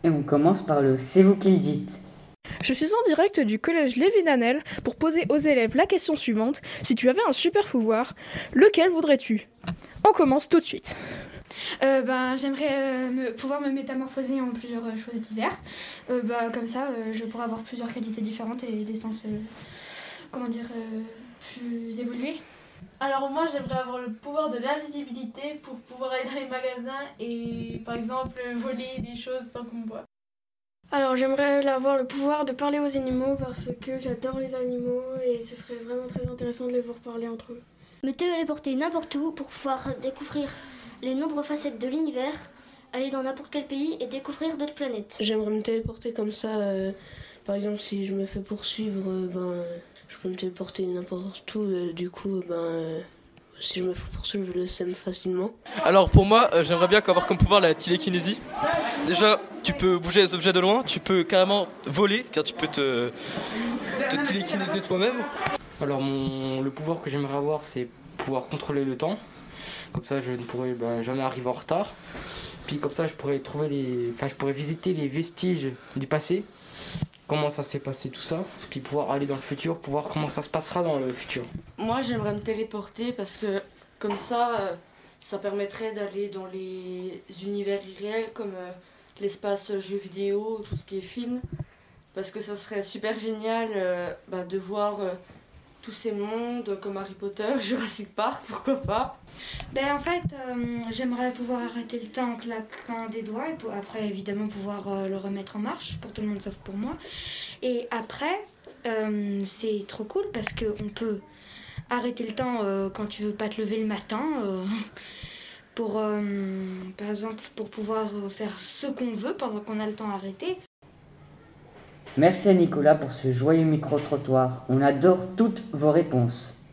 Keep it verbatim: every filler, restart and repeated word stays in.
Et on commence par le C'est vous qui le dites. Je suis en direct du collège Lévy-Nanel pour poser aux élèves la question suivante. Si tu avais un super pouvoir, lequel voudrais-tu ? On commence tout de suite. Euh, ben, j'aimerais euh, me, pouvoir me métamorphoser en plusieurs euh, choses diverses. Euh, bah, comme ça, euh, je pourrais avoir plusieurs qualités différentes et des sens, euh, comment dire, euh, plus évolués. Alors moi, j'aimerais avoir le pouvoir de l'invisibilité pour pouvoir aller dans les magasins et, par exemple, voler des choses sans qu'on me voit. Alors j'aimerais avoir le pouvoir de parler aux animaux parce que j'adore les animaux et ce serait vraiment très intéressant de les voir parler entre eux. Me téléporter n'importe où pour pouvoir découvrir les nombreuses facettes de l'univers, aller dans n'importe quel pays et découvrir d'autres planètes. J'aimerais me téléporter comme ça, euh, par exemple si je me fais poursuivre, euh, ben, euh, je peux me téléporter n'importe où, euh, du coup ben, euh, si je me fais poursuivre je le sème facilement. Alors pour moi, euh, j'aimerais bien avoir comme pouvoir la télékinésie. Déjà, tu peux bouger les objets de loin, tu peux carrément voler, car tu peux te, te télékinéser toi-même. Alors mon, le pouvoir que j'aimerais avoir, c'est pouvoir contrôler le temps. Comme ça, je ne pourrais ben, jamais arriver en retard. Puis comme ça, je pourrais trouver les, enfin, je pourrais visiter les vestiges du passé. Comment ça s'est passé tout ça. Puis pouvoir aller dans le futur, pour voir comment ça se passera dans le futur. Moi, j'aimerais me téléporter parce que comme ça, euh, ça permettrait d'aller dans les univers irréels comme euh, l'espace jeux vidéo, tout ce qui est film. Parce que ça serait super génial euh, bah, de voir euh, tous ces mondes comme Harry Potter, Jurassic Park, pourquoi pas. Ben en fait, euh, j'aimerais pouvoir arrêter le temps en claquant des doigts et pour, après évidemment pouvoir euh, le remettre en marche pour tout le monde sauf pour moi. Et après, euh, c'est trop cool parce qu'on peut arrêter le temps euh, quand tu veux pas te lever le matin. Euh, pour, euh, par exemple, pour pouvoir faire ce qu'on veut pendant qu'on a le temps arrêté. Merci à Nicolas pour ce joyeux micro-trottoir. On adore toutes vos réponses.